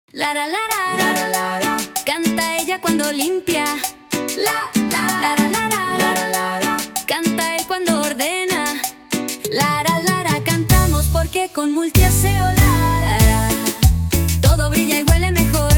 Lara, lara, lara, lara. Canta ella cuando limpia. Lara, lara, lara, lara. Canta él cuando ordena. Lara, lara, cantamos porque con multiaseo lara, todo brilla y huele mejor.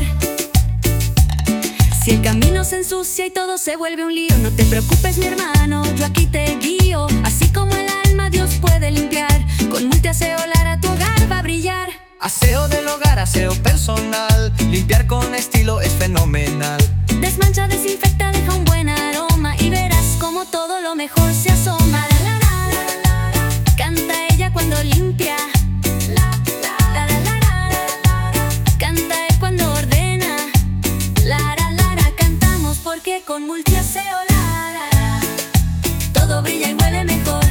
Si el camino se ensucia y todo se vuelve un lío, no te preocupes, mi hermano, yo aquí te guío. Así como el alma Dios puede limpiar, con multiaseo lara tu hogar va a brillar. Aseo del hogar, aseo personal, limpiar con estilo es fenomenal. Desmancha, desinfecta, deja un buen aroma y verás como todo lo mejor se asoma. Lara, lara, lara. Canta ella cuando limpia. Lara, lara, lara. Canta él cuando ordena. Lara, lara, cantamos porque con multiaseo lara, todo brilla y huele mejor.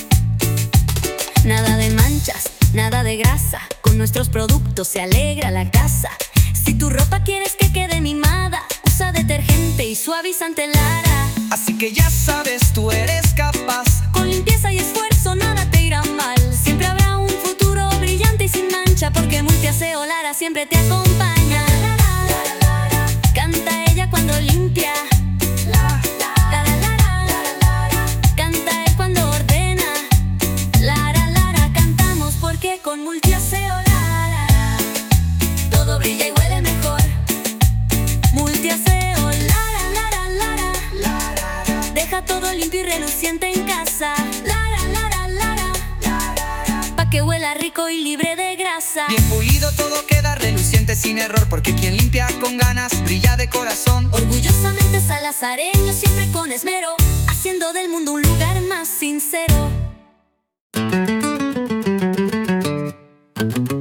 Nada de manchas, nada de grasa, con nuestros productos se alegra la casa. Si tu ropa quieres que quede mimada, usa detergente y suavizante Lara. Así que ya sabes, tú eres capaz. Con limpieza y esfuerzo nada te irá mal. Siempre habrá un futuro brillante y sin mancha, porque multiaseo Lara siempre te acompaña. Canta ella cuando limpia. Lara, lara, lara. Canta él cuando ordena. Lara, lara, cantamos porque con multiaseo Lara, todo brilla y huele mejor. Multiaseo Lara, lara, lara. Deja todo limpio y reluciente en casa. Lara, lara, lara. Pa' que huela rico y libre de grasa. Bien pulido todo queda reluciente sin error, porque quien limpia con ganas brilla de corazón. Orgullosamente salazareño, siempre con esmero, haciendo del mundo un lugar más sincero.